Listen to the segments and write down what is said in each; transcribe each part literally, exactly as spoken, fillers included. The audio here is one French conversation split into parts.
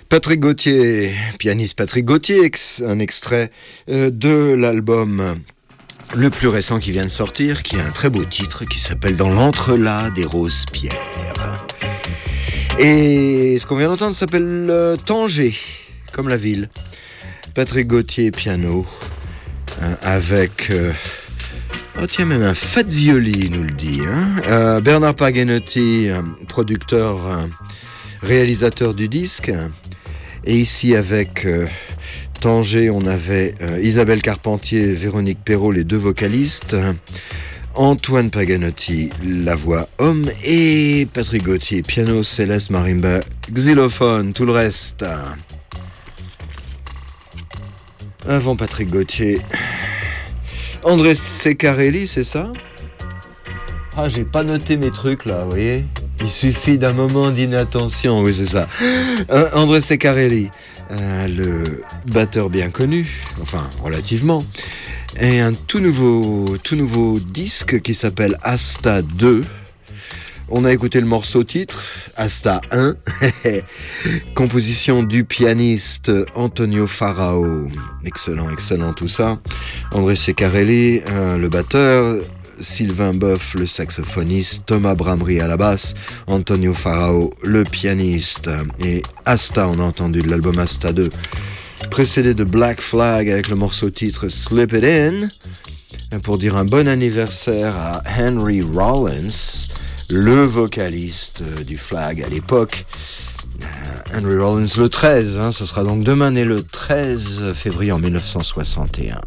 Patrick Gauthier, pianiste Patrick Gauthier, un extrait de l'album le plus récent qui vient de sortir, qui a un très beau titre, qui s'appelle « Dans l'entrelacs des roses pierres ». Et ce qu'on vient d'entendre s'appelle euh, Tanger, comme la ville. Patrick Gauthier, piano, hein, avec... Euh, oh tiens, même un Fazioli nous le dit. Hein, euh, Bernard Paganotti, producteur, euh, réalisateur du disque. Et ici, avec euh, Tanger, on avait euh, Isabelle Carpentier, Véronique Perrault, les deux vocalistes. Antoine Paganotti, la voix homme, et Patrick Gauthier, piano, céleste, marimba, xylophone, tout le reste. Avant Patrick Gauthier, André Ceccarelli, c'est ça ? Ah, j'ai pas noté mes trucs là, vous voyez ? Il suffit d'un moment d'inattention, oui, c'est ça. Euh, André Ceccarelli, euh, le batteur bien connu, enfin, relativement. Et un tout nouveau, tout nouveau disque qui s'appelle Asta deux. On a écouté le morceau titre, Asta un, composition du pianiste Antonio Farao. Excellent, excellent tout ça. André Ceccarelli, euh, le batteur, Sylvain Boeuf, le saxophoniste, Thomas Bramery à la basse, Antonio Farao, le pianiste. Et Asta, on a entendu de l'album Asta deux. Précédé de Black Flag avec le morceau titre Slip It In, pour dire un bon anniversaire à Henry Rollins, le vocaliste du Flag à l'époque. Henry Rollins le treize, hein, ce sera donc demain né le treize février en dix-neuf cent soixante et un.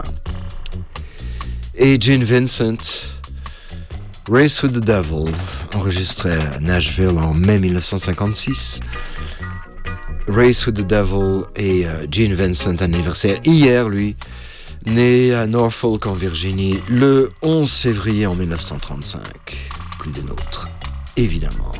Et Gene Vincent, Race with the Devil, enregistré à Nashville en mai dix-neuf cent cinquante-six. Race with the Devil et euh, Gene Vincent, anniversaire hier, lui, né à Norfolk en Virginie le onze février en dix-neuf cent trente-cinq. Plus des nôtres, évidemment.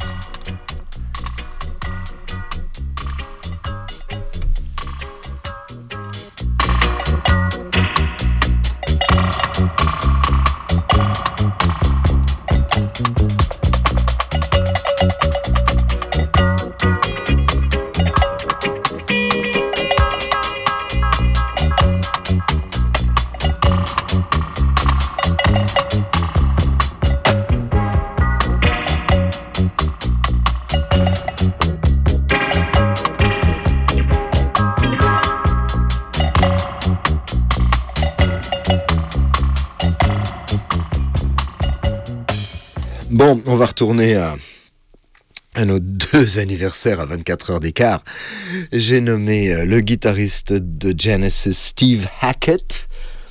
Bon, on va retourner à, à nos deux anniversaires à vingt-quatre heures d'écart. J'ai nommé euh, le guitariste de Genesis, Steve Hackett,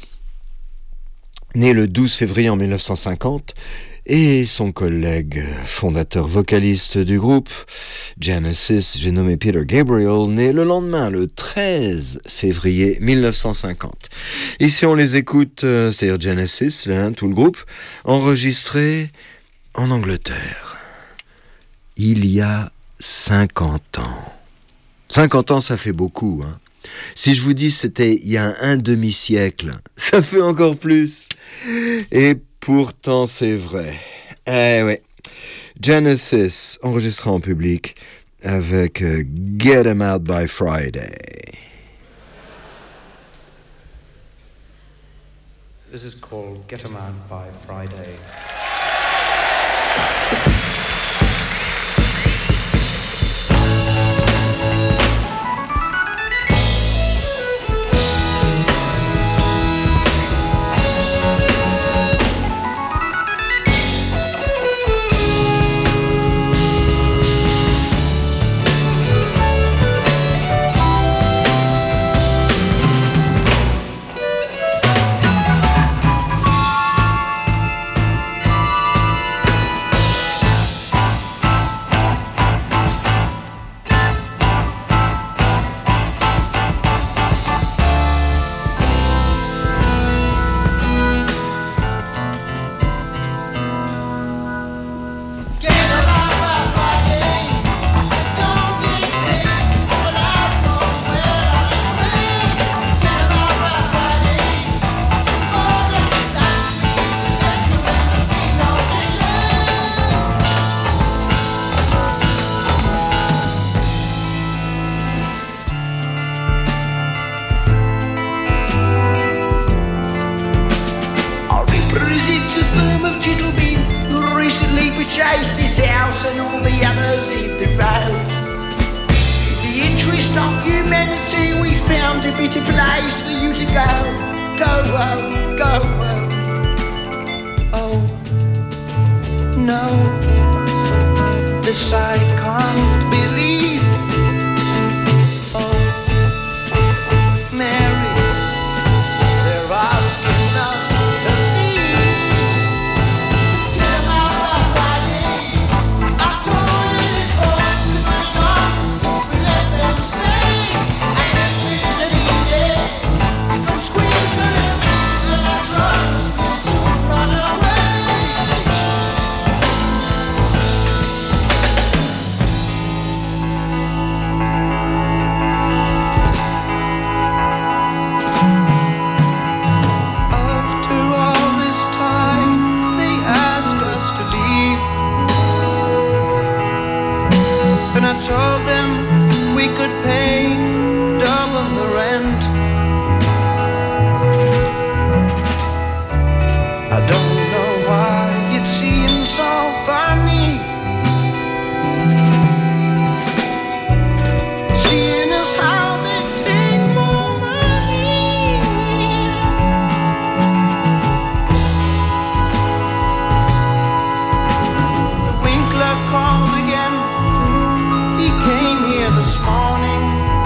né le douze février en dix-neuf cent cinquante, et son collègue fondateur vocaliste du groupe Genesis, j'ai nommé Peter Gabriel, né le lendemain, le treize février dix-neuf cent cinquante. Ici, on les écoute, euh, c'est-à-dire Genesis, hein, tout le groupe, enregistré en Angleterre, il y a cinquante ans. cinquante ans, ça fait beaucoup, hein. Si je vous dis c'était il y a un demi-siècle, ça fait encore plus. Et pourtant, c'est vrai. Eh ouais. Genesis, enregistré en public avec uh, Get 'Em Out by Friday. This is called Get 'Em Out by Friday. and all the others hit the road. In the interest of humanity, we found a better place for you to go. Go, oh, go, oh. Oh, no, this I can't believe. Oh, Mary, they're asking us to leave. Get 'em out of Friday. I told you before, it's going on. Let them say, and it isn't easy. Go squeeze a little piece of the drum, you soon run away. After all this time, they ask us to leave, and I told them we could pay double the rent. I don't know why it seems so funny, seeing as how they take more money. Winkler called again. He came here this morning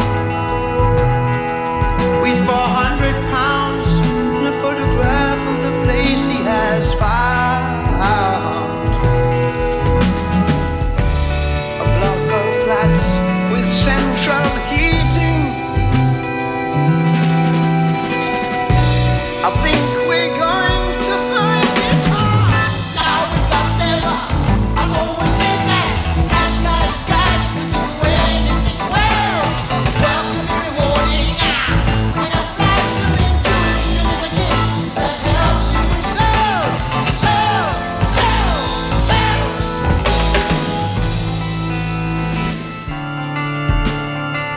with four hundred pounds and a photograph of the place he has found. A block of flats with central heating. I think we're going to find it hard. Now we got never. I've always said that. Cash, cash, cash. We do anything well. Welcome and rewarding. When a flash of intuition is a gift that helps you sell, sell, sell, sell.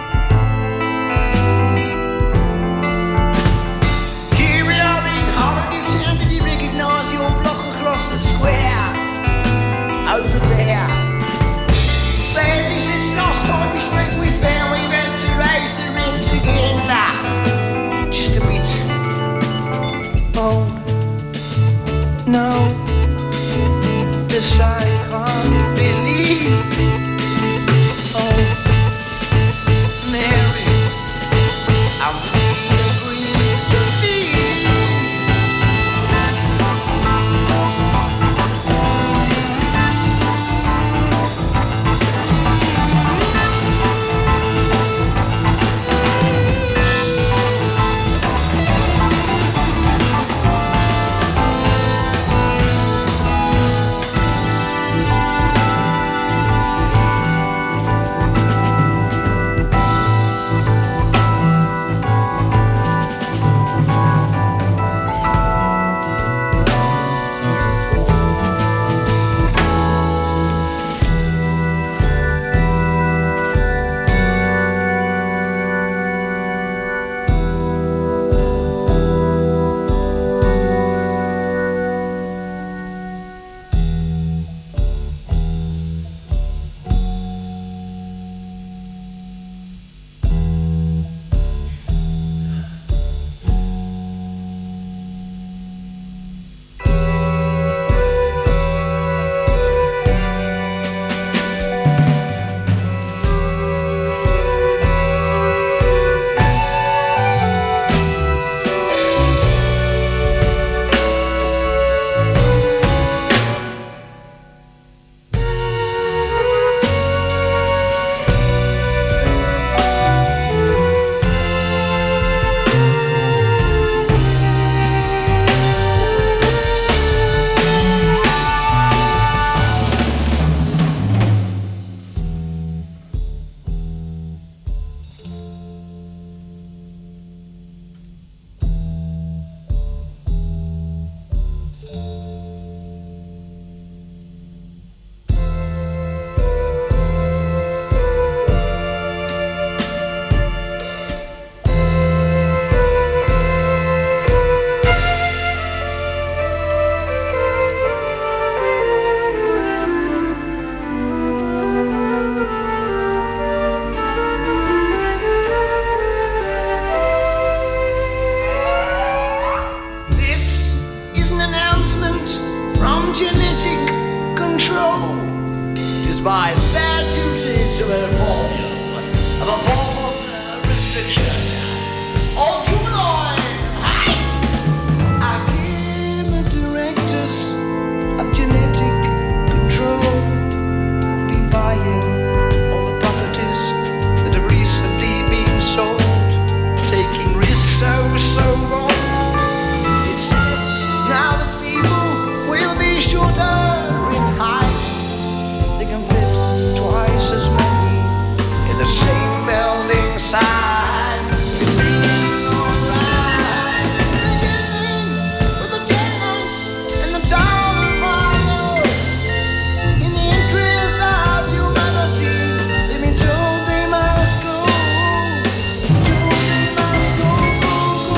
side. It seems alright. Beginning with the tenants and the town of fire. In the interest of humanity, they've been told they must go. Told they must go, go, go,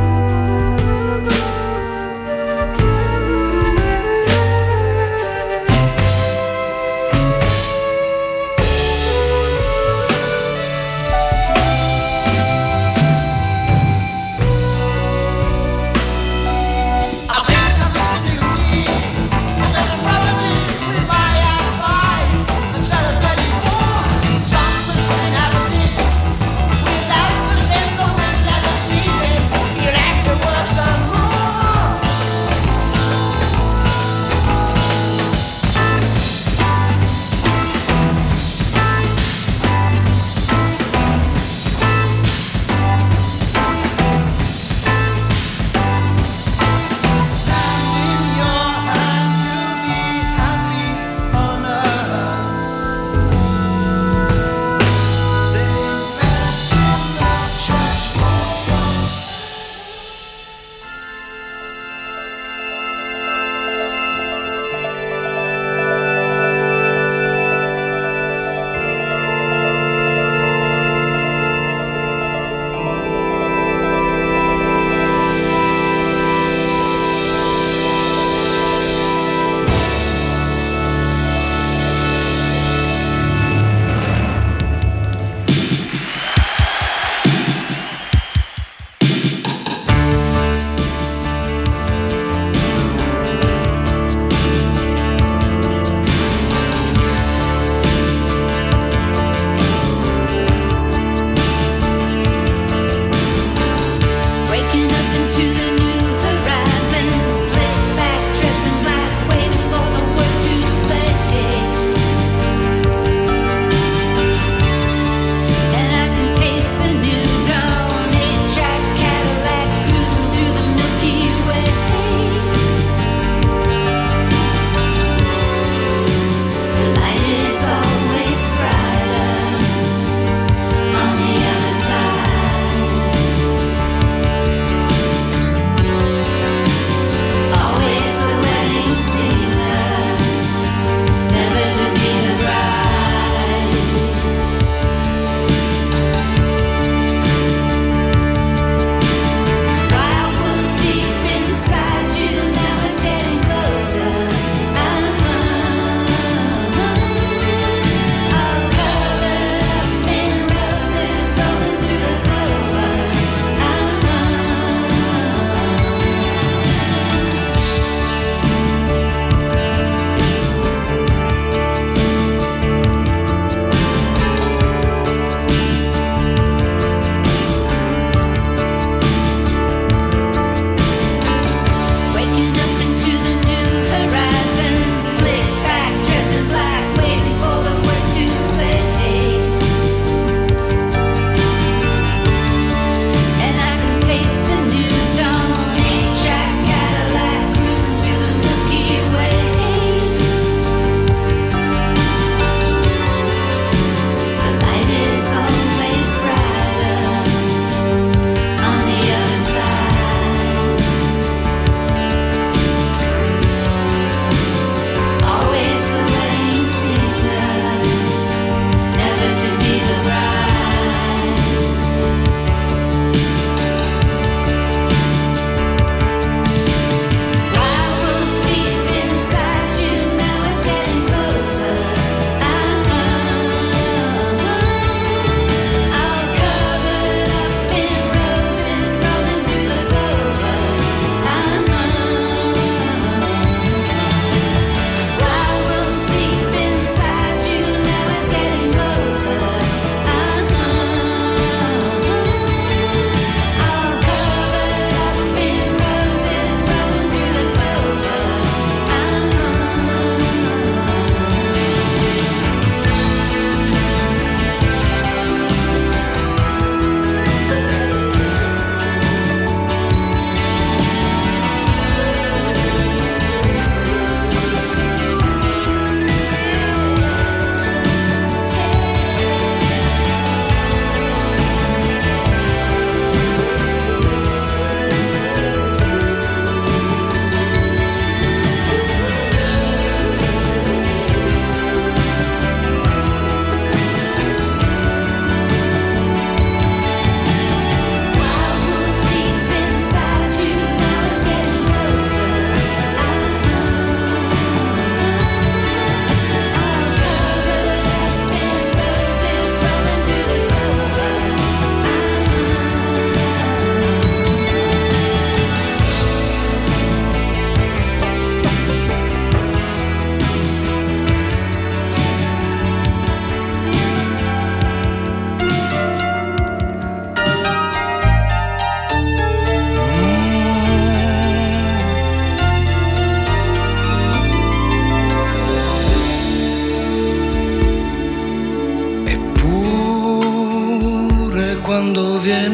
go.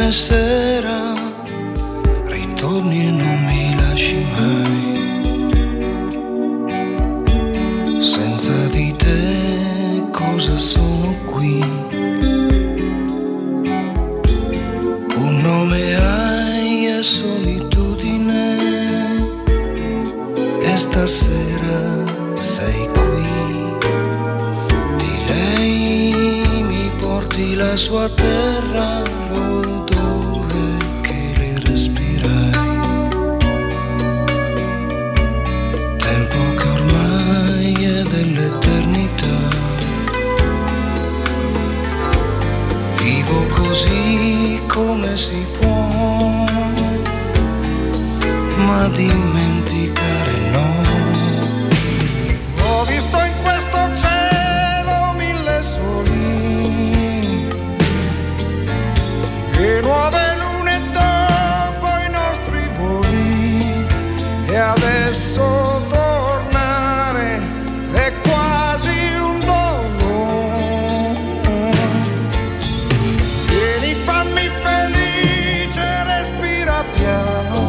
viene sera, ritorni e non mi lasci mai. Senza di te cosa sono qui? Un nome hai e solitudine, e stasera sei qui. Di lei mi porti la sua terra, l'odore che le respirai. Tempo che ormai è dell'eternità. Vivo così come si può, ma dimenticare no. Ho visto in questo cielo mille soli e nuove lune dopo i nostri voli, e adesso tornare è quasi un dono. Vieni, fammi felice, respira piano.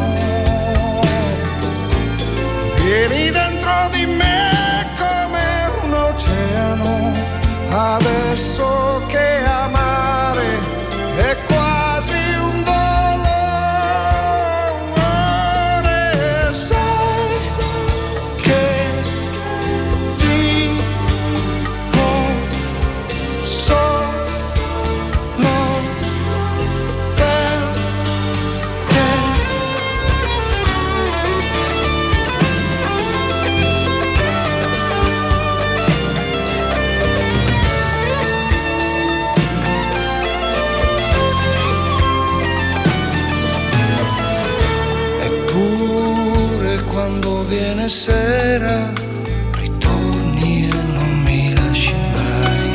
Vieni dentro di me come un oceano, adesso che amare è quasi un dolore. Sai che vivo solo per te. Eppure quando viene sera, ritorni e non mi lasci mai.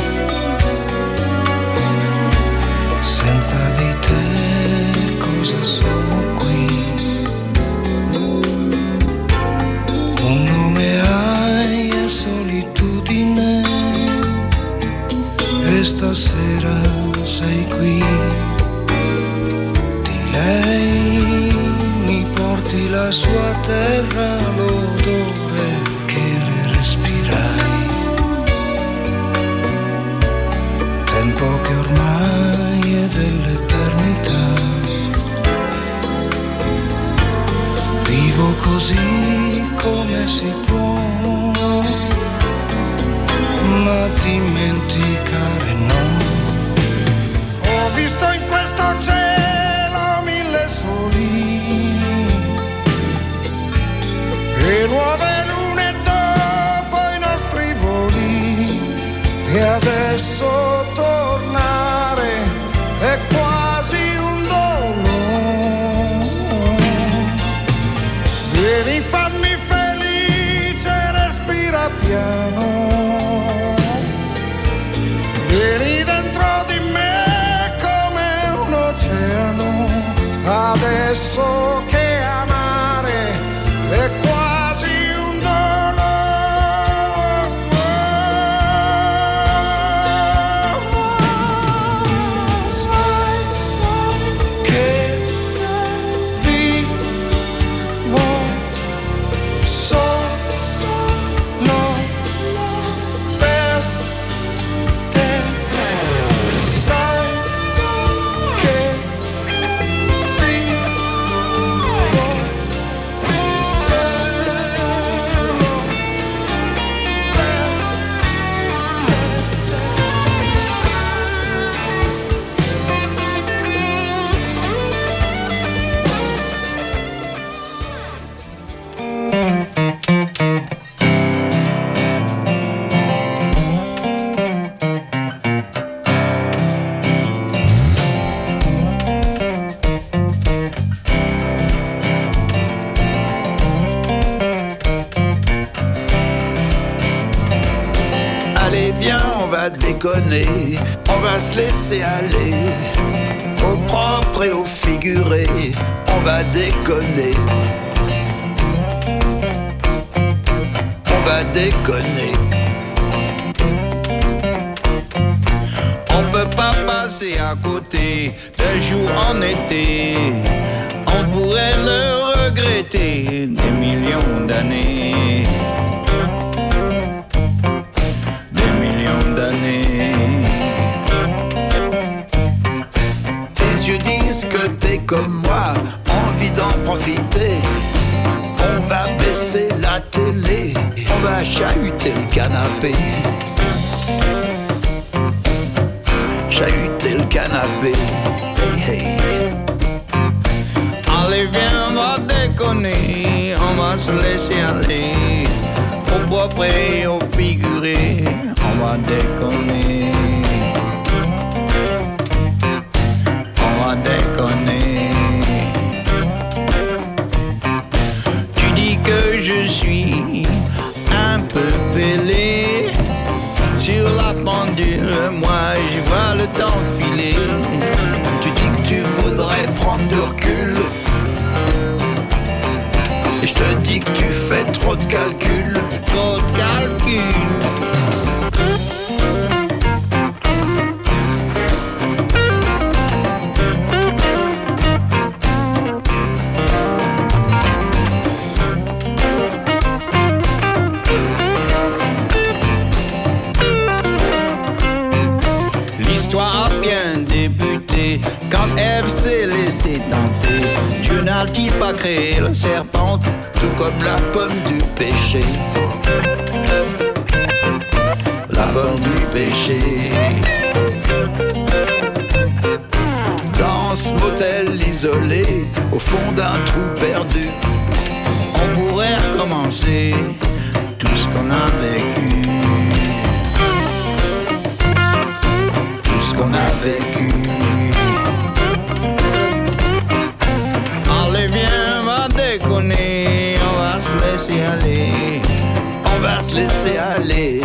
Senza di te cosa sono qui? Un nome hai e solitudine, e stasera sei qui. Di lei mi porti la sua terra, l'odore che le respirai. Tempo che ormai è dell'eternità. Vivo così come si può, ma dimenticare no. Ho visto in questo cielo mille soli e nuove lune dopo i nostri voli, e adesso tornare è quasi un dono. Vieni, fammi felice, respira piano. Vieni dentro di me come un oceano, adesso che amare è quasi un dolore. Sai che vivo solo per te. Sai che vivo Allez viens, on va déconner, on va se laisser aller, au propre et au figuré, on va déconner. On va déconner. On peut pas parler passer à côté d'un jour en été. On pourrait le regretter des millions d'années. Des millions d'années. Tes yeux disent que t'es comme moi, envie d'en profiter. On va baisser la télé, on va chahuter le canapé. Chahuter le canapé, hey hey. Allez viens, on va déconner, on va se laisser aller. Au propre et au figuré, on va déconner. On va déconner. Tu dis que je suis un peu fêlé. Sur la pendule, moi je vois le temps filer. Tu dis que tu voudrais prendre du recul. Et je te dis que tu fais trop de calculs. Trop de calculs. L'histoire a bien débuté quand Ève s'est laissée tenter. Dieu n'a-t-il pas créé le serpent tout comme la pomme du péché? La pomme du péché. Dans ce motel isolé, au fond d'un trou perdu, on pourrait recommencer tout ce qu'on a vécu. Qu'on a vécu. Allez viens, on va déconner, on va se laisser aller, on va se laisser aller.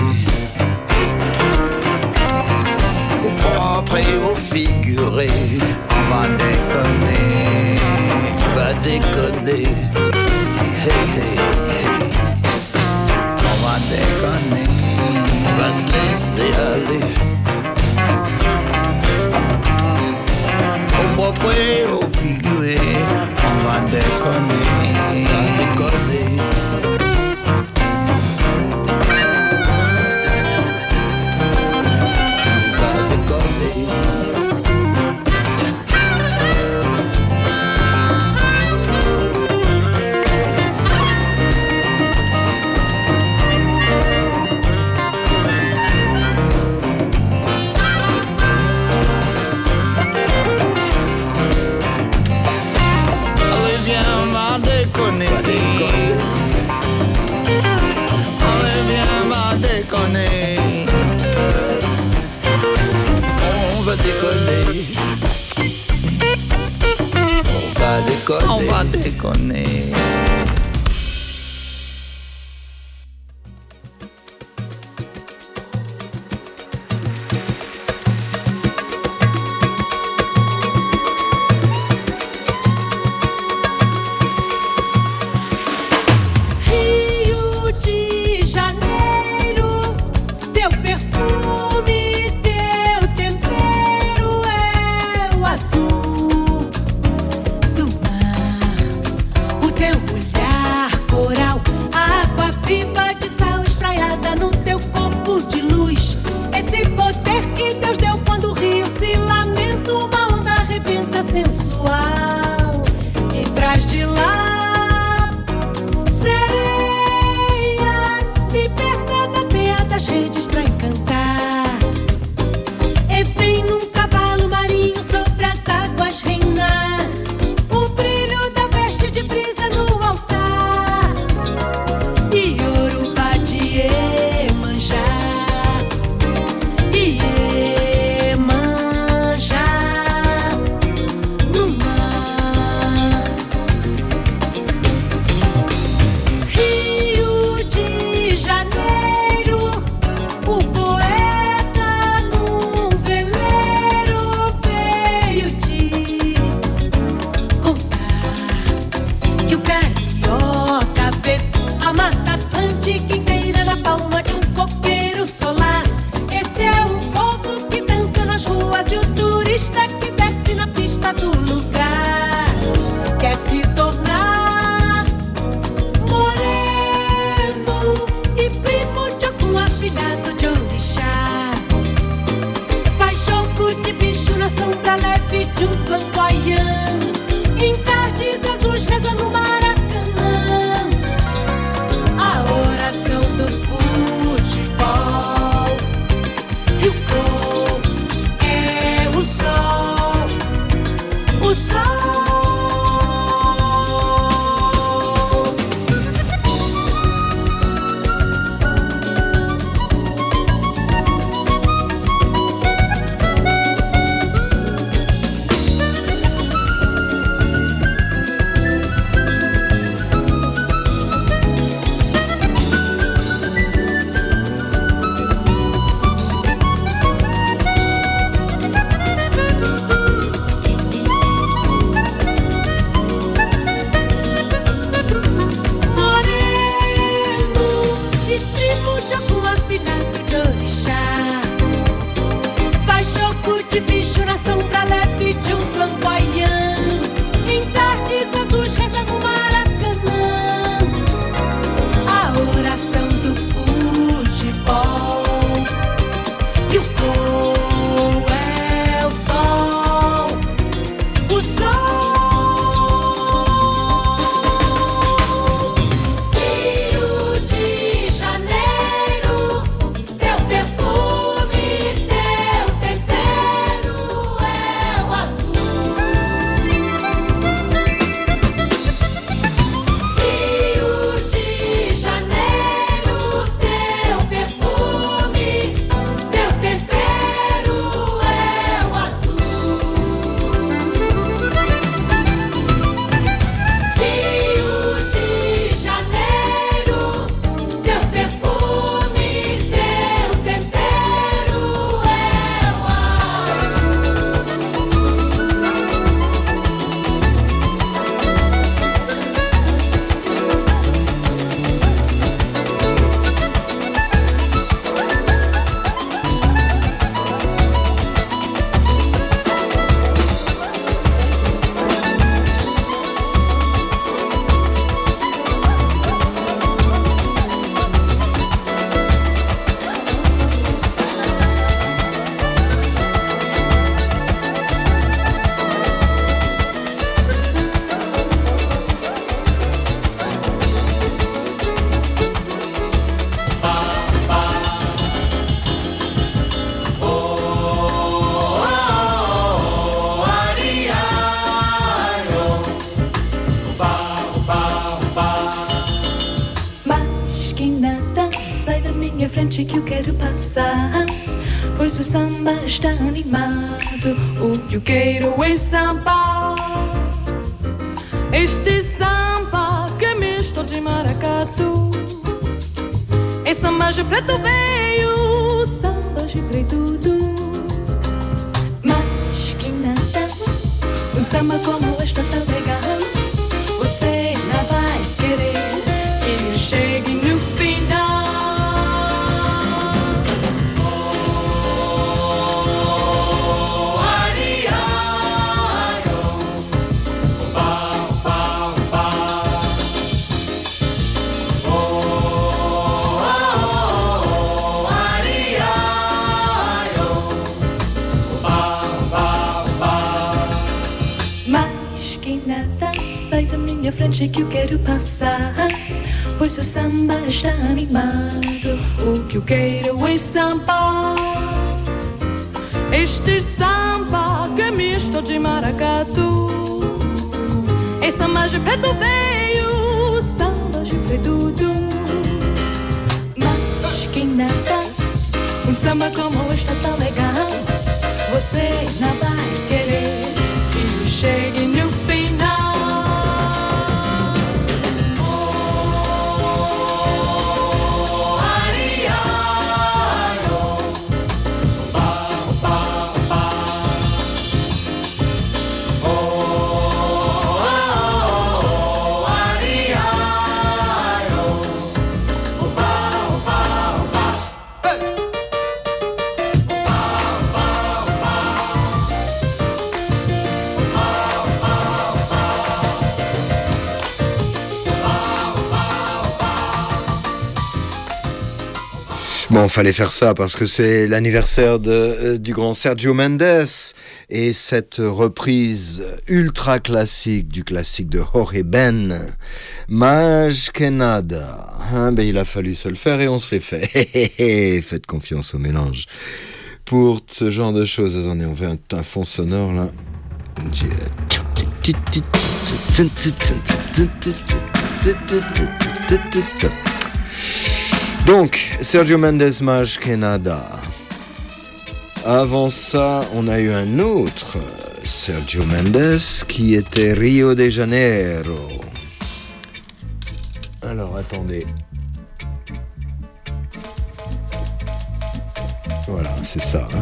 Au propre et au figuré, on va déconner, on va déconner. Hey hey hey, on va déconner, on va se laisser aller. Au propre et au figuré, on va déconner, on va déconner. On va déconner. On va déconner. On va déconner. On va déconner. O poeta afilhado de orixá. Faz jogo de bicho na sombra leve de um flamboyant. Em tardes azuis reza no Maracanã a oração do futebol. E o gol é o sol, o sol. De bicho na sombra leve de um flamboyant. Em tardes azuis reza no Maracanã a oração do futebol. E o gol é o sol, o sol. Rio de Janeiro, teu perfume, teu tempero é o azul. Rio de Janeiro, teu perfume, teu tempero é o azul. Rio de Janeiro, teu perfume, teu tempero é o Mas que nada, sai da minha frente que eu quero passar, pois o samba está animado. O que eu quero é samba, este samba que é misto de maracatu. É samba de preto veio, samba de preto do. Mas que nada, um samba como este tão legal, você não vai querer que eu chegue no final. Oh, ariaio, oba, oba, oba. Oh, oh, ariaio, oba, oba, oba. Mas que nada, sai da minha frente que eu quero passar, pois o samba está animado. O que eu quero é samba, este samba que é misto de maracatu. É samba de preto veio, samba de preto do. Mas que nada, um samba como este tão legal, você não vai querer que eu chegue no final. Bon, fallait faire ça parce que c'est l'anniversaire de, euh, du grand Sergio Mendes et cette reprise ultra classique du classique de Jorge Ben, Más que nada. Hein, ben, il a fallu se le faire et on se l'est fait. Faites confiance au mélange. Pour ce genre de choses, attendez, on fait un, un fond sonore là. Donc, Sergio Mendes, Más que nada. Avant ça, on a eu un autre Sergio Mendes qui était Rio de Janeiro. Alors, attendez. Voilà, c'est ça, hein.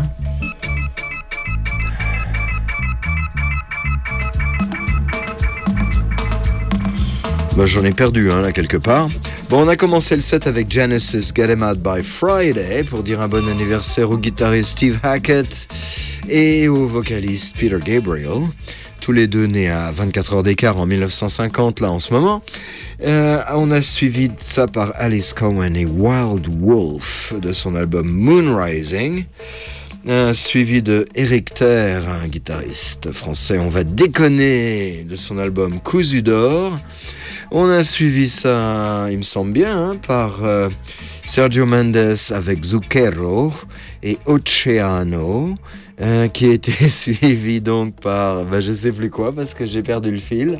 Bah, j'en ai perdu un hein, là quelque part. Bon, on a commencé le set avec Genesis, Get 'Em Out by Friday, pour dire un bon anniversaire au guitariste Steve Hackett et au vocaliste Peter Gabriel, tous les deux nés à vingt-quatre heures d'écart en dix-neuf cent cinquante, là en ce moment. Euh, on a suivi ça par Alice Cowan et Wild Wolf de son album Moonrising. Euh, suivi de Eric Terre, un guitariste français, on va déconner, de son album Cousu d'or. On a suivi ça, il me semble bien, hein, par euh, Sergio Mendes avec Zucchero et Oceano, euh, qui a été suivi donc par, bah, je sais plus quoi parce que j'ai perdu le fil,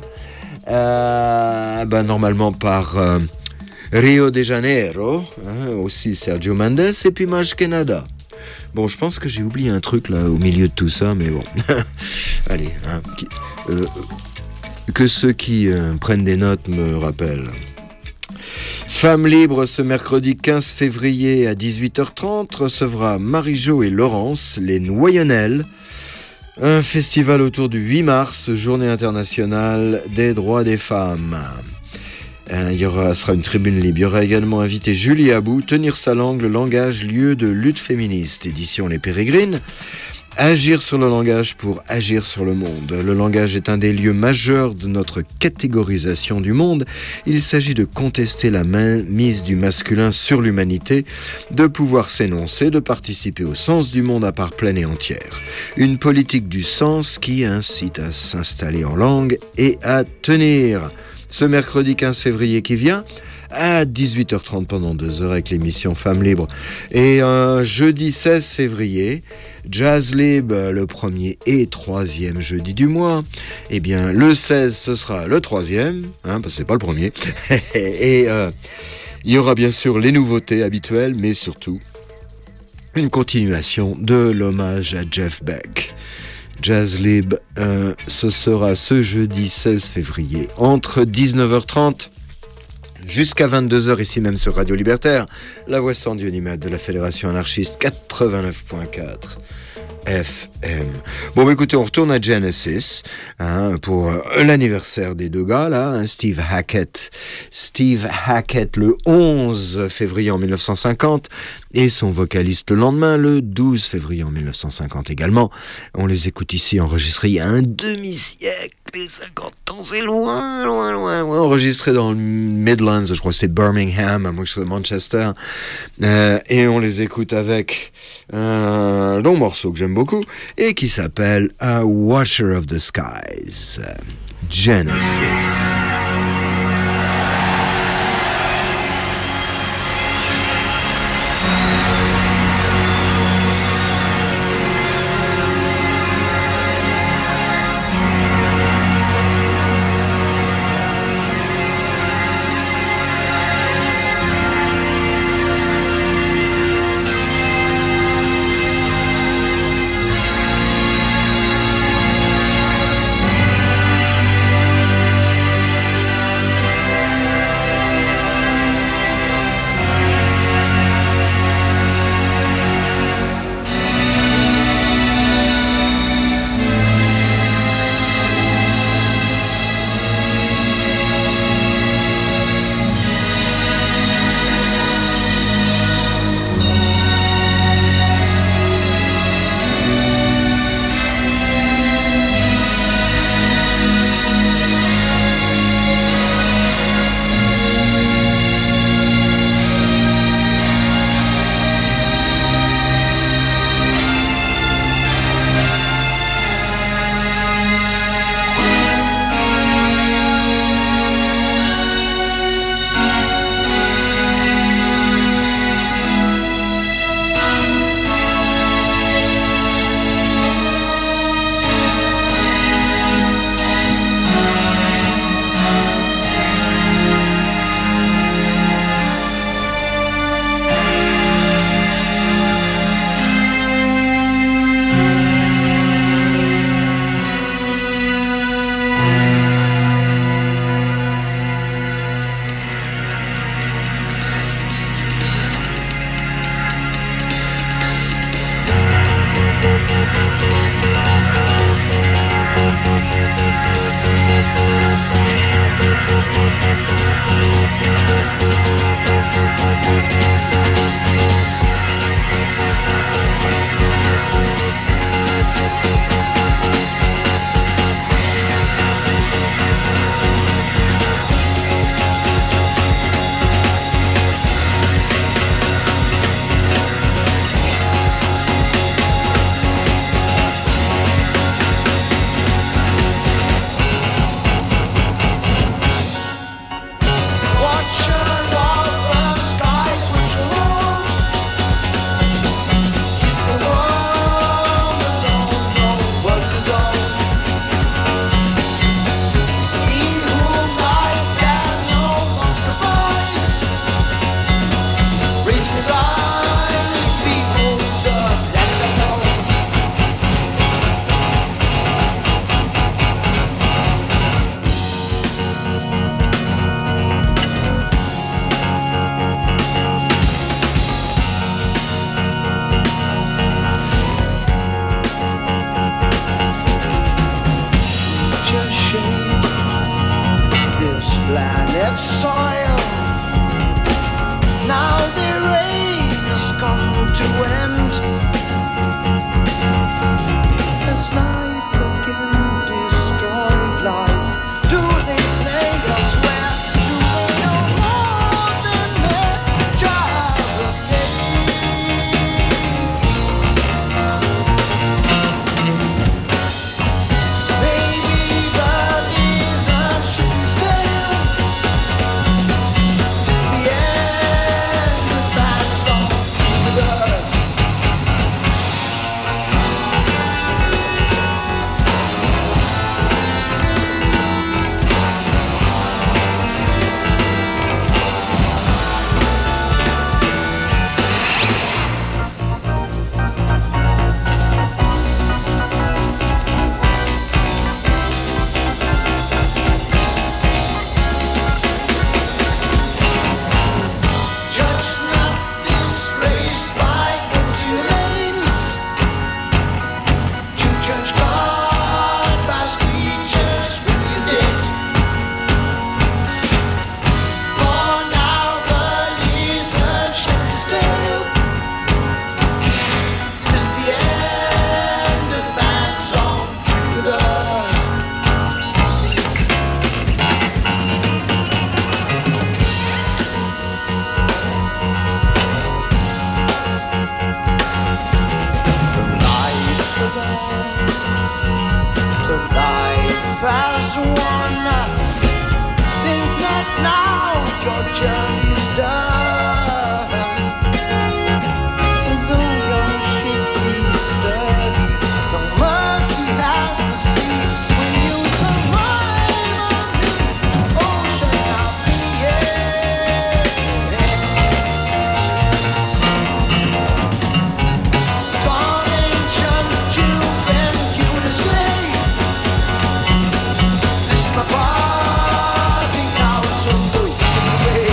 euh, bah, normalement par euh, Rio de Janeiro, hein, aussi Sergio Mendes, et puis Más que nada. Bon, je pense que j'ai oublié un truc là au milieu de tout ça, mais bon. Allez, hein, qui, euh, que ceux qui euh, prennent des notes me rappellent. Femme libre ce mercredi quinze février à dix-huit heures trente recevra Marie-Jo et Laurence, les Noyonnelles, un festival autour du huit mars, journée internationale des droits des femmes. Euh, il y aura, sera une tribune libre. Il y aura également invité Julie Abou, tenir sa langue, le langage, lieu de lutte féministe, édition Les Pérégrines. Agir sur le langage pour agir sur le monde. Le langage est un des lieux majeurs de notre catégorisation du monde. Il s'agit de contester la mainmise du masculin sur l'humanité, de pouvoir s'énoncer, de participer au sens du monde à part pleine et entière. Une politique du sens qui incite à s'installer en langue et à tenir. Ce mercredi quinze février qui vient, à dix-huit heures trente pendant deux heures avec l'émission Femmes Libres. Et un jeudi seize février, Jazz Lib, le premier et troisième jeudi du mois. Eh bien, le seize, ce sera le troisième, hein, parce que c'est pas le premier. Et euh, il y aura bien sûr les nouveautés habituelles, mais surtout une continuation de l'hommage à Jeff Beck. Jazz Lib, euh, ce sera ce jeudi seize février, entre dix-neuf heures trente jusqu'à vingt-deux heures, ici même sur Radio Libertaire, la voix sans Dieu ni maître de la Fédération anarchiste quatre-vingt-neuf point quatre F M. Bon, bah, écoutez, on retourne à Genesis, hein, pour euh, l'anniversaire des deux gars, là, hein, Steve Hackett. Steve Hackett, le onze février en dix-neuf cent cinquante, et son vocaliste le lendemain, le douze février en dix-neuf cent cinquante également. On les écoute ici enregistrés il y a un demi-siècle, les cinquante ans, c'est loin, loin, loin, loin. Enregistrés dans le Midlands, je crois que c'est Birmingham, à Manchester, euh, et on les écoute avec un long morceau que j'aime beaucoup, et qui s'appelle A Watcher of the Skies, Genesis. to end. Has life again destroyed life? Do they play elsewhere? Do they know more than their geography? Maybe the lizard should be still. The end of that storm with earth. Judge not this race by empty lanes. To judge God by screeches when you did. For now the lizard shed his tail. This is the end of bad song with earth. From life alone to life as one. Think not now your journey's done. Though your ship be sturdy, no mercy has the sea. When you survive on the ocean of the air. Gone ancient children, you to say. This is my parting hour, so move away.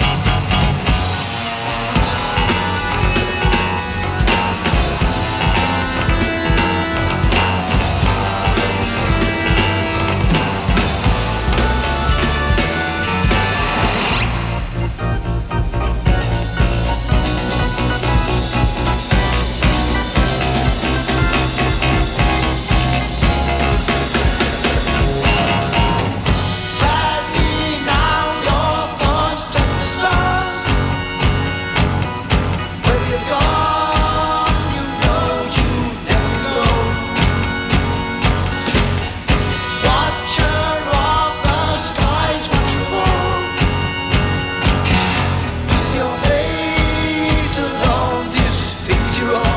Sadly now your thoughts touch the stars. Where you've gone, you know you never go. Watcher of the skies, watch your own. Is your fate alone? This fate's your own.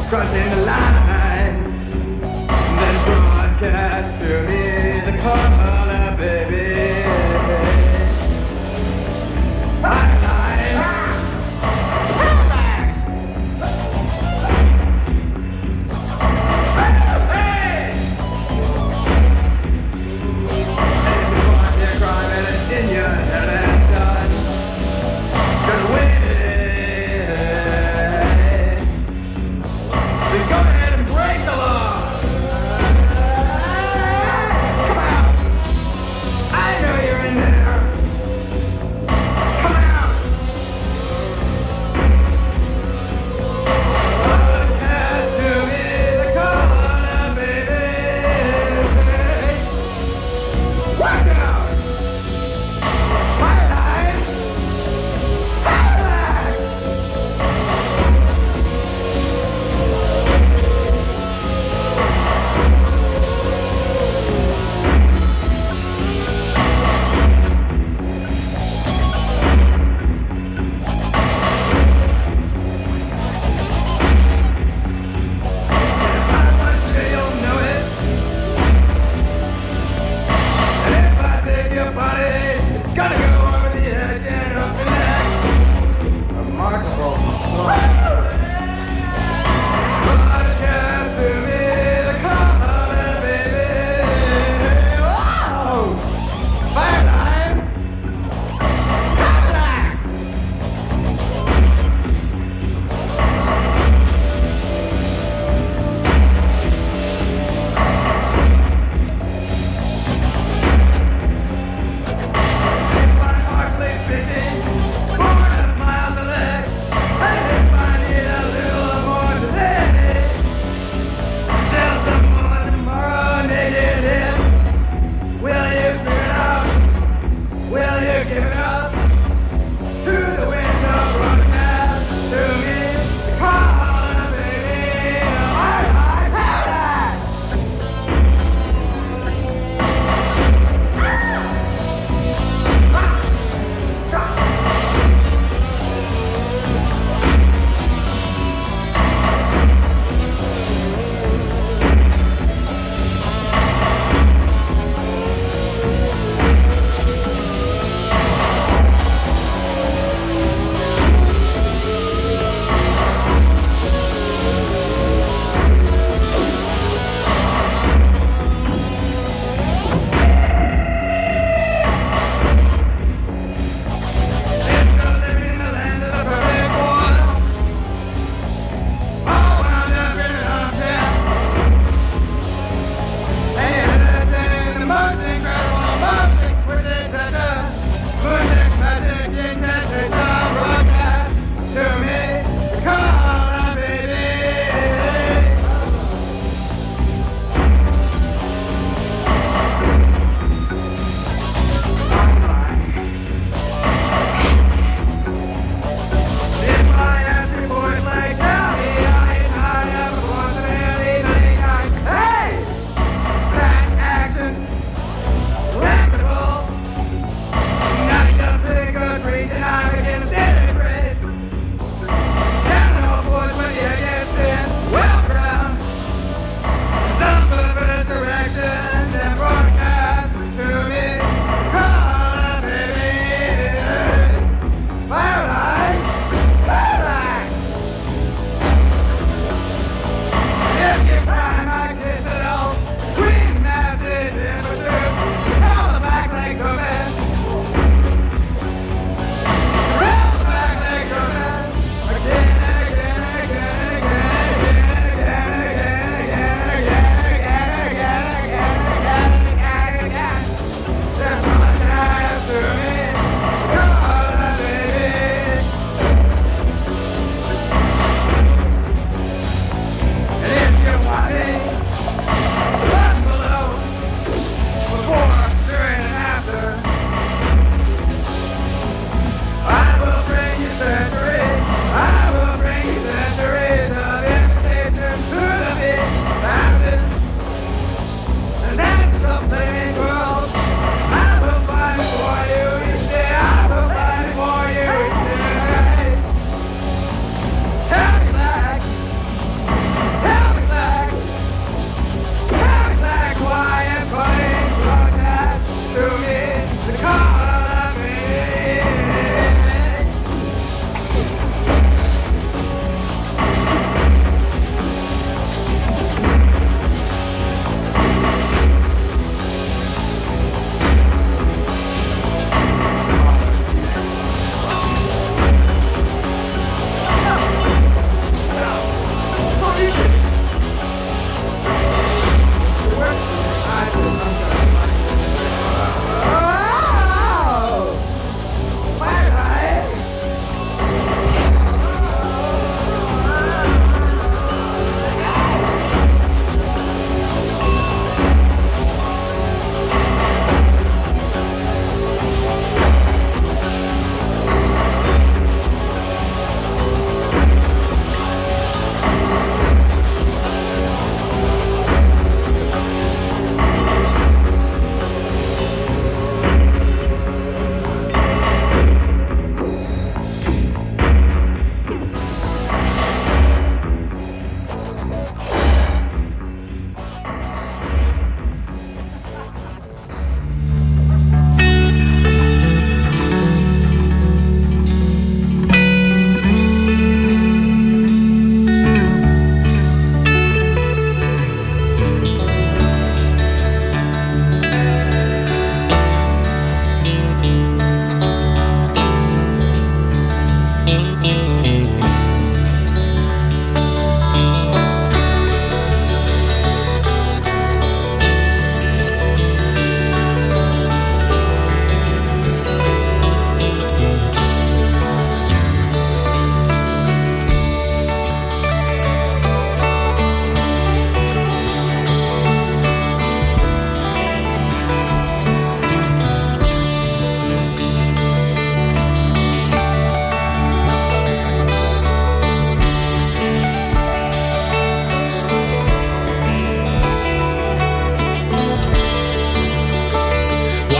crossing the line. Then broadcast to me the color, baby. Go ahead.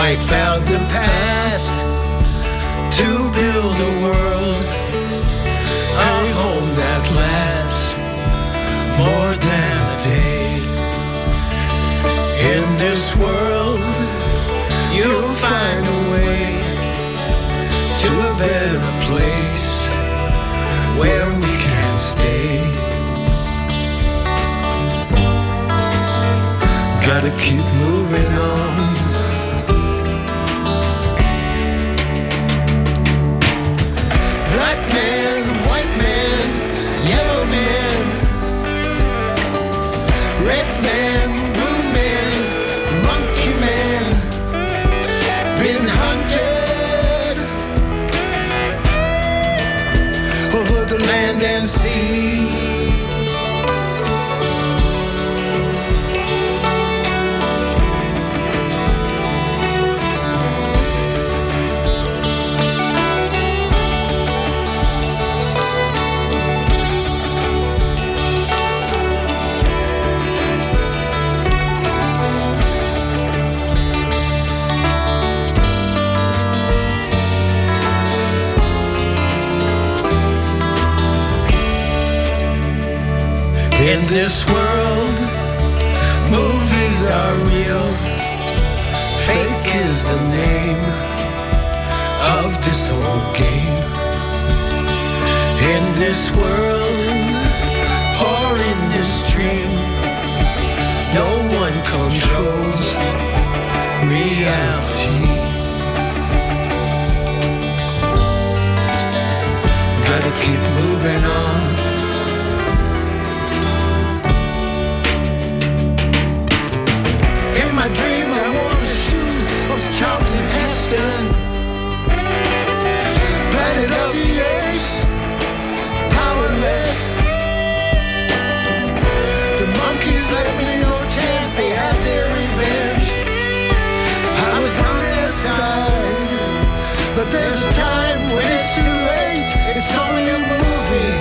wipe out the past to build a world, a home that lasts more than a day. In this world, you'll find a way to a better place where we can stay. Gotta keep moving on. Black man, white man, yellow man, red man, blue man, monkey man, been hunted over the land and sea. In this world, movies are real, fake is the name of this old game. In this world, or in this dream, no one controls reality. Gotta keep moving on. My dream, I wore the shoes of Charlton Heston. Planet of the Apes, powerless. The monkeys left me no chance, they had their revenge. I was on their side, but there's a time when it's too late. It's only a movie.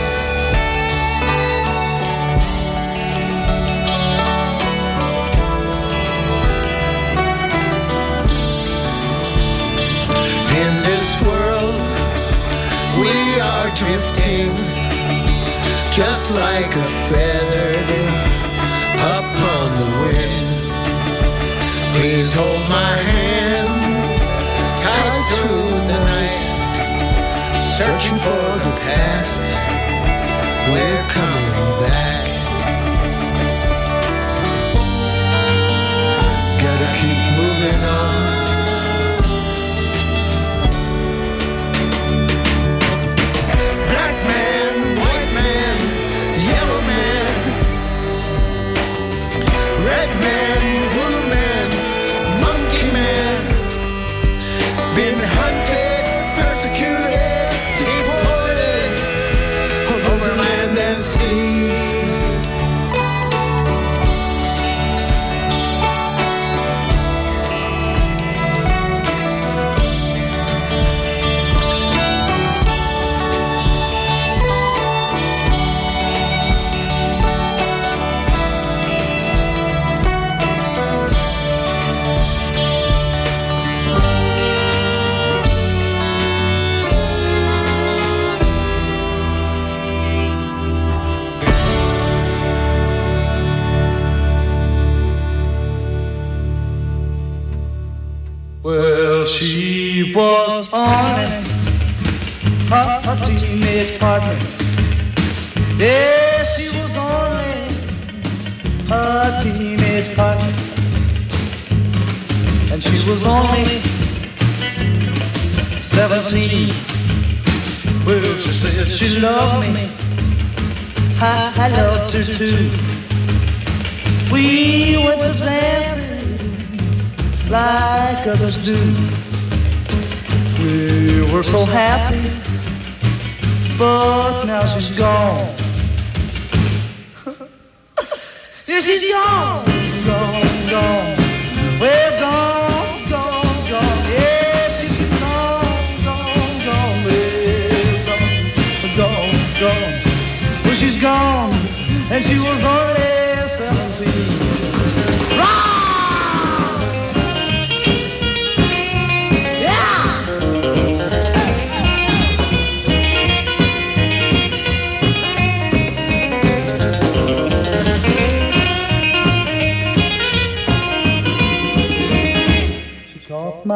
In this world, we are drifting, just like a feather upon the wind. Please hold my hand tight through the night, searching for the past, we're coming back. Gotta keep moving on. Red man, blue man, monkey man, been hunted, persecuted, deported over land and sea. Well, she was only a, a teenage partner. Yeah, she was only a teenage partner. And she was only seventeen. Well, she said she loved me. I, I loved her too. We went to dancing like others do. We were so happy, but now she's gone. Yeah, she's gone, gone, gone. Well, gone, gone, gone. Yeah, she's gone, gone, gone. Well, gone, gone, gone. Well, she's gone, and she was only seventeen. Rock!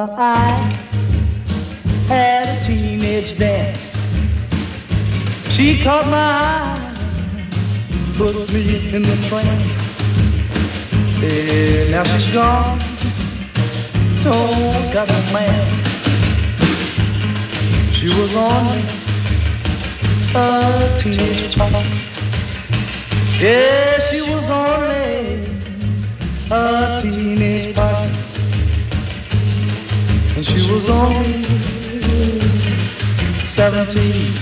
I had a teenage dance. She caught my eye, put me in the trance. Yeah, now she's gone, don't got no plans. She was only a teenage pop. Yeah, she was only a teenage pop. And she was only seventeen.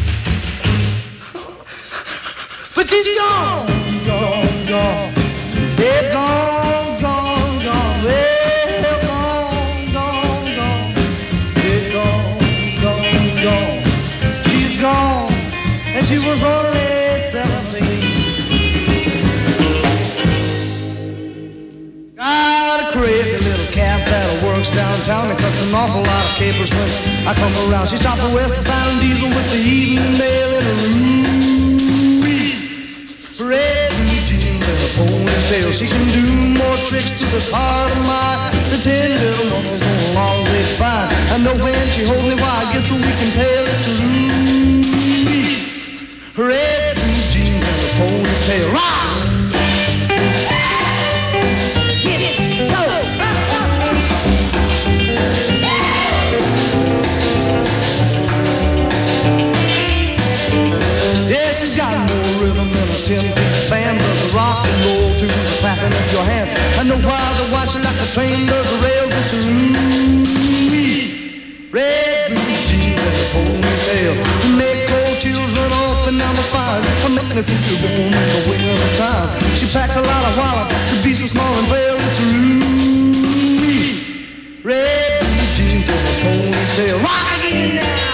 But she's gone, gone, gone. Yeah, gone, gone, gone. Well, gone, gone, gone. Yeah, gone, gone, gone. She's gone, and she was only seventeen. Got a crazy little cat that works downtown and cuts an awful lot of capers when I come around. She's top of westbound diesel with the evening mail in her room. Red blue jeans and a ponytail. She can do more tricks to this heart of mine than ten little monkeys on a long red vine. I know when she holds me why I get so weak and pale. It's a Ruby. Red blue jeans and a ponytail. Rock! Get it, go! Yeah, she's got more rhythm than a ten-piece band does a rock and roll to the clapping of your hand. I know why they're watching like the train does the rails. It's a Ruby. Red blue jeans and a ponytail. Make cold chills run up and down my spine. I make me feel warm in the winter time. She packs a lot of wallop to be so small and frail. It's a Ruby. Red blue jeans and a ponytail. Rock again now.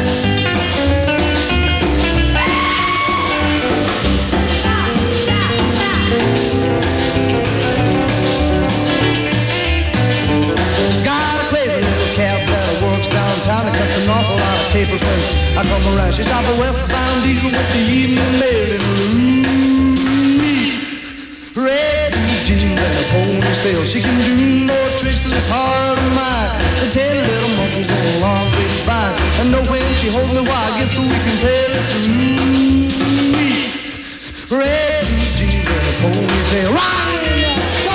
Downtown, it cuts an awful lot of capers when I come around. She's top of westbound diesel with the evening mail in her room. Red jeans and a ponytail. She can do more tricks to this heart of mine than ten little monkeys on a long red vine. I know when she holds me why I get so weak and pale. It's a Ruby. Red jeans and a ponytail. Right, go!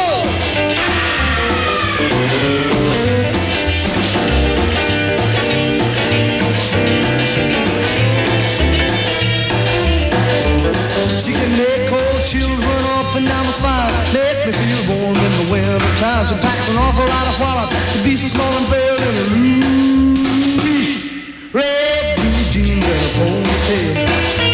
She can make cold chills run up and down my spine. Make me feel warm in the winter time. She packs an awful lot of wallet to be so small and frail in a Ruby. Red blue jeans and a ponytail.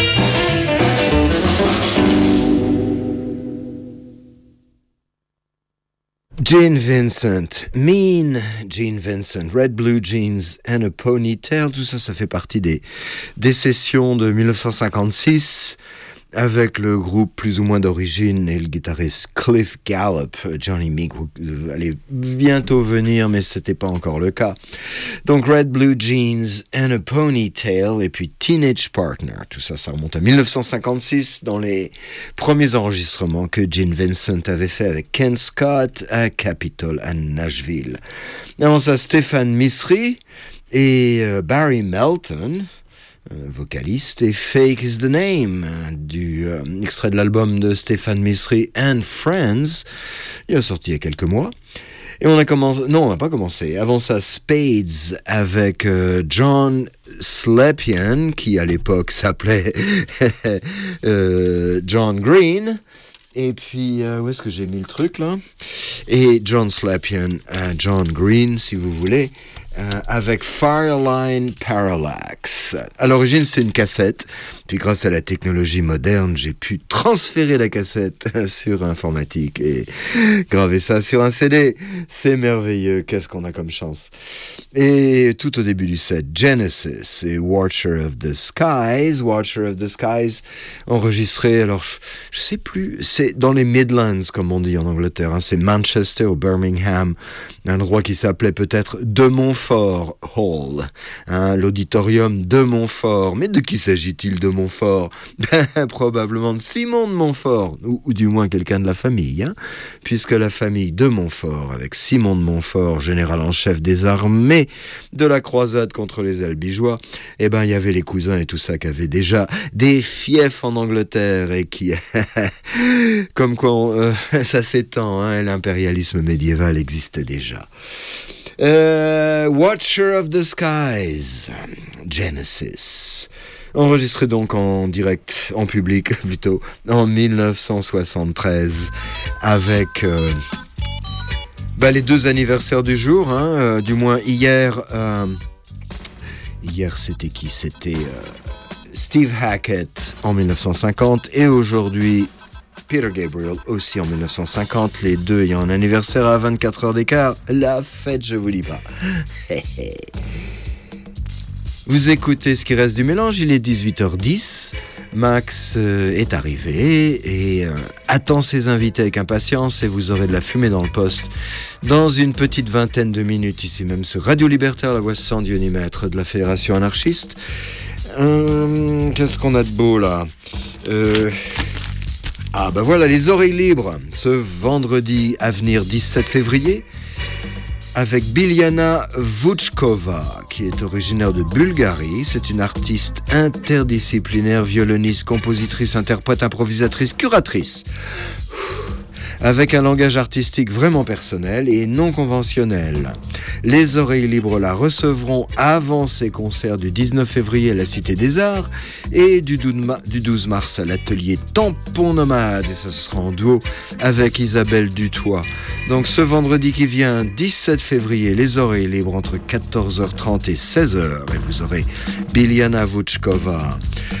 Gene Vincent, Mean Gene Vincent, Red Blue Jeans and a Ponytail, tout ça, ça fait partie des, des sessions de dix-neuf cent cinquante-six avec le groupe plus ou moins d'origine et le guitariste Cliff Gallup. Johnny Meek allait bientôt venir, mais c'était pas encore le cas. Donc Red Blue Jeans and a Ponytail et puis Teenage Partner. Tout ça, ça remonte à dix-neuf cent cinquante-six dans les premiers enregistrements que Gene Vincent avait fait avec Ken Scott à Capitol à Nashville. Avant ça, Stéphane Misry et euh, Barry Melton, vocaliste, et Fake is the Name, du euh, extrait de l'album de Stéphane Misry and Friends, il est sorti il y a quelques mois. Et on a commencé, non, on n'a pas commencé. Avant ça, Spades avec euh, John Slepian, qui à l'époque s'appelait euh, John Green. Et puis, euh, où est-ce que j'ai mis le truc là? Et John Slepian, euh, John Green, si vous voulez. Euh, avec Fireline Parallax. À l'origine, c'est une cassette. Puis grâce à la technologie moderne, j'ai pu transférer la cassette sur informatique et graver ça sur un C D. C'est merveilleux. Qu'est-ce qu'on a comme chance. Et tout au début du set, Genesis et Watcher of the Skies. Watcher of the Skies, enregistré, alors je, je sais plus, c'est dans les Midlands, comme on dit en Angleterre. Hein, c'est Manchester ou Birmingham, un endroit qui s'appelait peut-être de Montfort. Montfort Hall, hein, l'auditorium de Montfort. Mais de qui s'agit-il de Montfort? Ben, probablement de Simon de Montfort, ou, ou du moins quelqu'un de la famille, hein, puisque la famille de Montfort, avec Simon de Montfort, général en chef des armées de la croisade contre les Albigeois, eh ben, il y avait les cousins et tout ça qui avaient déjà des fiefs en Angleterre et qui, comme quoi on, euh, ça s'étend, hein, l'impérialisme médiéval existait déjà. Euh, Watcher of the Skies, Genesis, enregistré donc en direct, en public plutôt, en dix-neuf cent soixante-treize, avec euh, bah, les deux anniversaires du jour, hein, euh, du moins hier. Euh, hier, c'était qui? C'était euh, Steve Hackett en dix-neuf cent cinquante et aujourd'hui Peter Gabriel aussi en dix-neuf cent cinquante, les deux ayant un anniversaire à vingt-quatre heures d'écart. La fête, je vous dis pas. Vous écoutez ce qui reste du mélange, il est dix-huit heures dix. Max euh, est arrivé et euh, attend ses invités avec impatience et vous aurez de la fumée dans le poste dans une petite vingtaine de minutes ici même sur Radio Libertaire, la voix sans Dieu ni maître de la Fédération anarchiste. Euh, qu'est-ce qu'on a de beau là? euh... Ah ben voilà, les oreilles libres, ce vendredi à venir dix-sept février, avec Biljana Vučkova, qui est originaire de Bulgarie. C'est une artiste interdisciplinaire, violoniste, compositrice, interprète, improvisatrice, curatrice. Avec un langage artistique vraiment personnel et non conventionnel. Les oreilles libres la recevront avant ses concerts du dix-neuf février à la Cité des Arts et du douze mars à l'atelier Tampon Nomade. Et ça sera en duo avec Isabelle Dutoit. Donc ce vendredi qui vient, dix-sept février, les oreilles libres entre quatorze heures trente et seize heures. Et vous aurez Biljana Vučkova.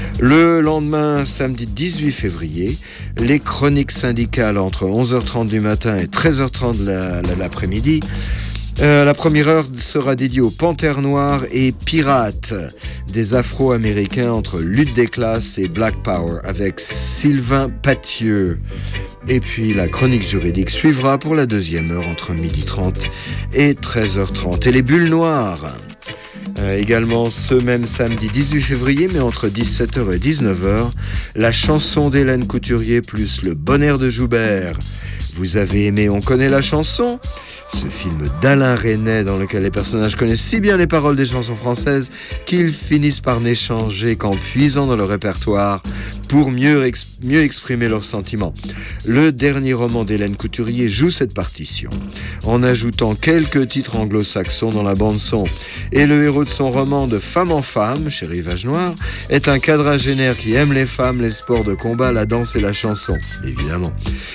Le lendemain, samedi dix-huit février, les chroniques syndicales entre onze heures trente du matin et treize heures trente de la, la, l'après-midi. Euh, la première heure sera dédiée aux Panthères Noires et Pirates, des Afro-Américains entre lutte des classes et Black Power, avec Sylvain Pathieu. Et puis la chronique juridique suivra pour la deuxième heure entre midi trente et treize heures trente. Et les bulles noires, Euh, également ce même samedi dix-huit février, mais entre dix-sept heures et dix-neuf heures, la chanson d'Hélène Couturier plus le bon air de Joubert. Vous avez aimé On connaît la chanson ? Ce film d'Alain Resnais dans lequel les personnages connaissent si bien les paroles des chansons françaises qu'ils finissent par n'échanger qu'en puisant dans le répertoire pour mieux, ex- mieux exprimer leurs sentiments. Le dernier roman d'Hélène Couturier joue cette partition en ajoutant quelques titres anglo-saxons dans la bande-son. Et le héros de son roman De femme en femme, chez Rivage Noir, est un quadragénaire qui aime les femmes, les sports de combat, la danse et la chanson, évidemment.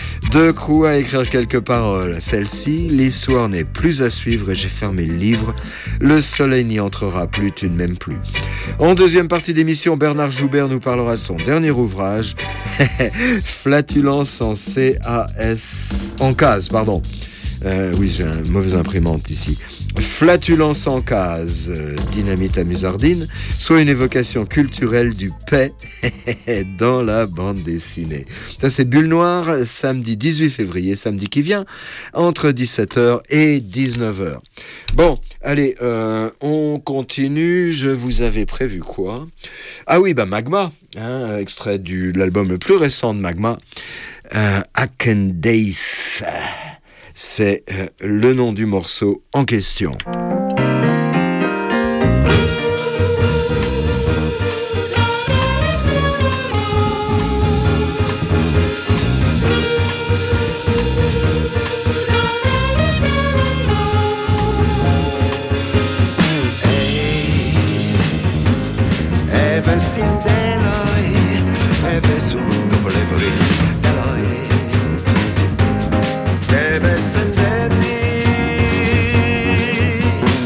De Crou à écrire quelques paroles. Celle-ci, l'histoire n'est plus à suivre et j'ai fermé le livre. Le soleil n'y entrera plus, tu ne m'aimes plus. En deuxième partie d'émission, Bernard Joubert nous parlera de son dernier ouvrage, Flatulence en C A S... en case, pardon. Euh, oui, j'ai une mauvaise imprimante ici. Flatulence en case, euh, dynamite à musardine, soit une évocation culturelle du paix dans la bande dessinée. Ça, c'est Bulle Noire, samedi dix-huit février, samedi qui vient, entre dix-sept heures et dix-neuf heures. Bon, allez, euh, on continue. Je vous avais prévu quoi ? Ah oui, bah Magma, hein, extrait du, de l'album le plus récent de Magma, euh, Akendaith. C'est euh, le nom du morceau en question. Even sindeloi, even sunt volevoli deloi. Deve sendenti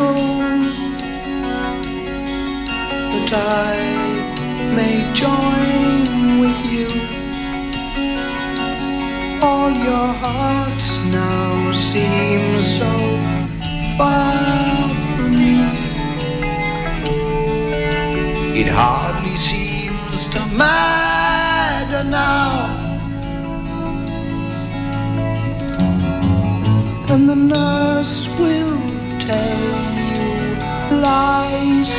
hope that I may join with you. All your hearts now seem so far from me. It hardly seems to matter now. And the nurse will tell you lies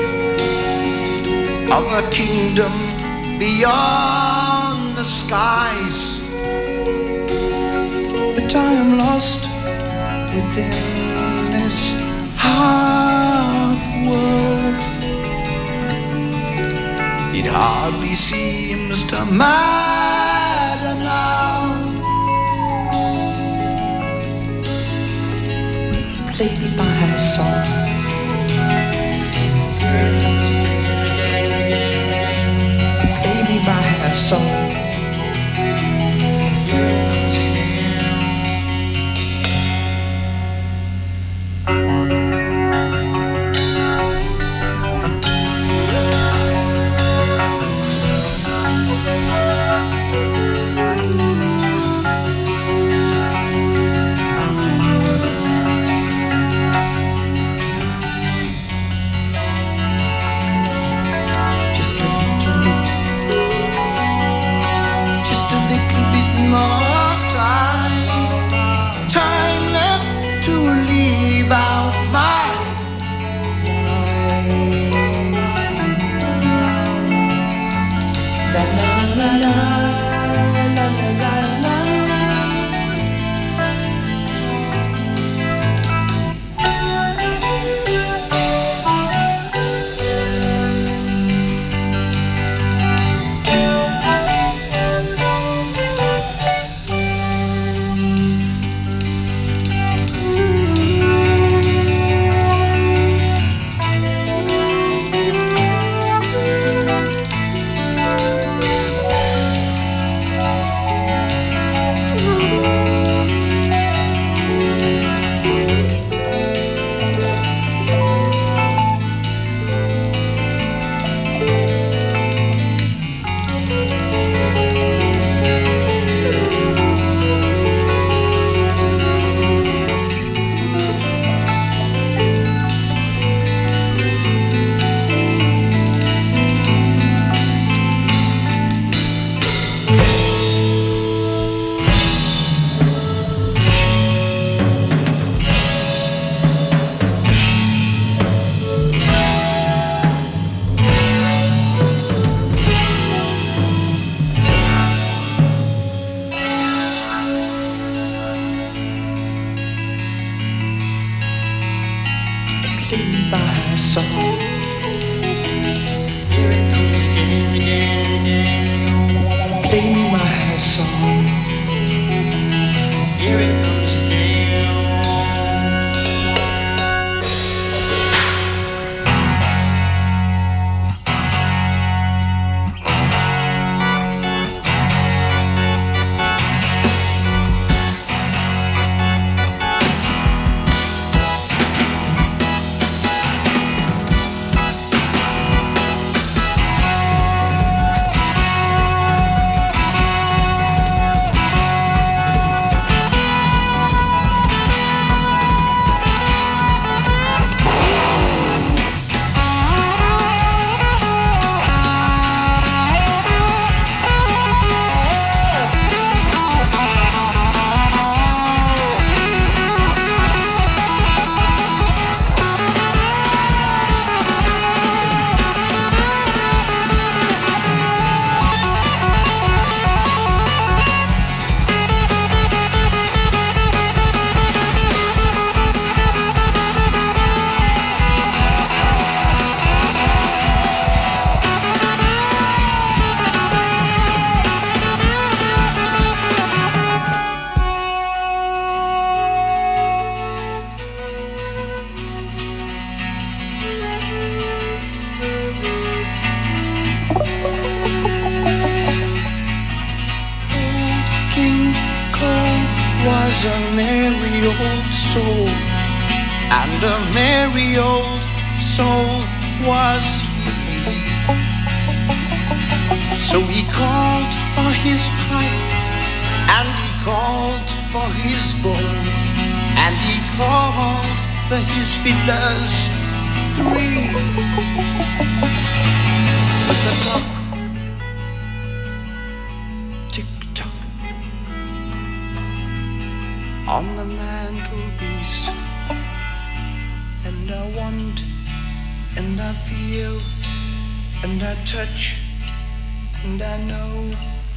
of a kingdom beyond the skies. But I am lost within this half world. It hardly seems to matter now. Play me my song. Play me my song. was a merry old soul and a merry old soul was he. So he called for his pipe, and he called for his bow, and he called for his fiddlers three. The clock tick-tock on the mantelpiece, and I want, and I feel, and I touch, and I know.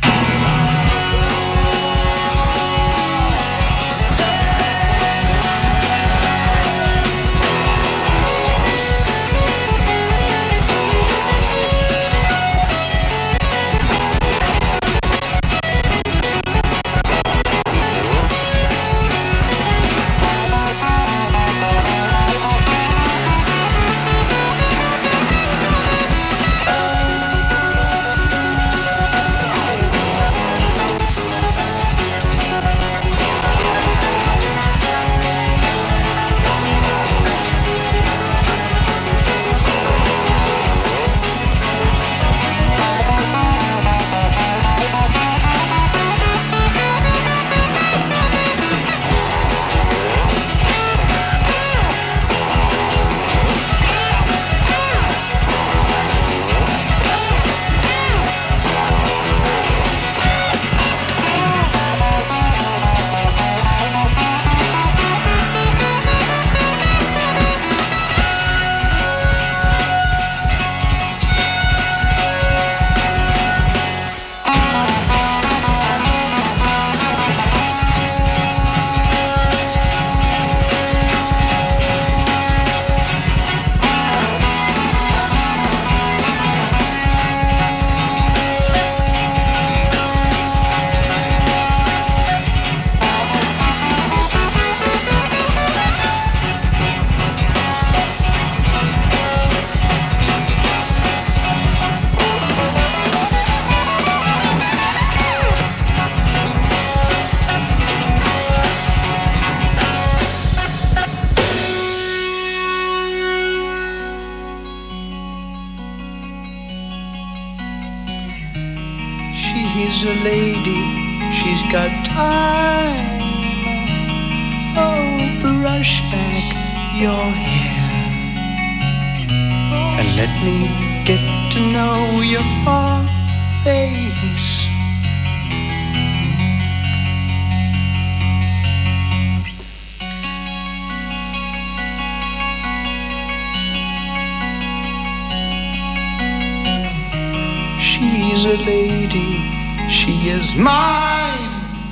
She's a lady, she's got time. Oh, brush back your hair and let me get to know your face. She's a lady, she is mine.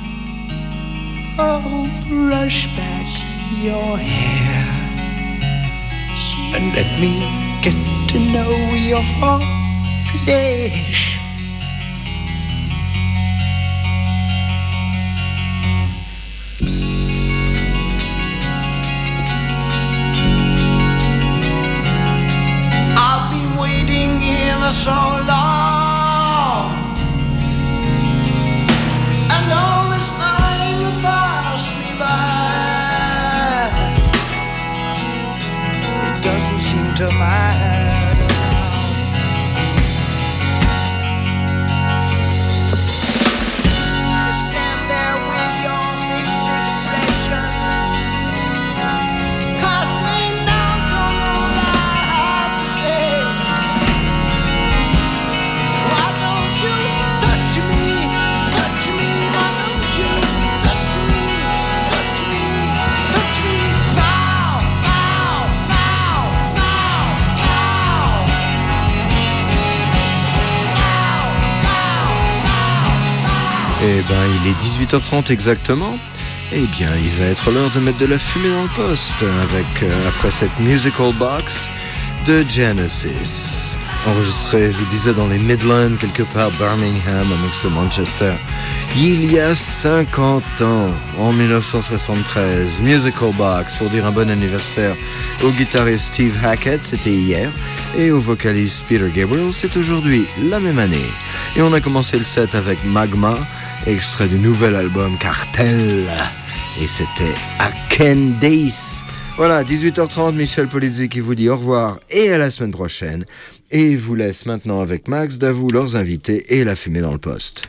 Oh, brush back your hair and let me get to know your flesh. I've been waiting here so long. To matter. You stand there with your mixed expression, casting down from all I have to say. Why don't you touch me, touch me? Why don't you touch me, touch me, touch me now, now, now, now? Eh ben, il est dix-huit heures trente exactement. Eh bien, il va être l'heure de mettre de la fumée dans le poste avec, euh, après cette musical box de Genesis. Enregistré, je vous disais, dans les Midlands, quelque part Birmingham, amongst Manchester. Il y a cinquante ans, en dix-neuf cent soixante-treize, musical box pour dire un bon anniversaire au guitariste Steve Hackett, c'était hier, et au vocaliste Peter Gabriel, c'est aujourd'hui, la même année. Et on a commencé le set avec Magma, extrait du nouvel album Cartel, et c'était A Candace Voilà, dix-huit heures trente, Michel Polizzi qui vous dit au revoir et à la semaine prochaine. Et il vous laisse maintenant avec Max Davout, leurs invités et la fumée dans le poste.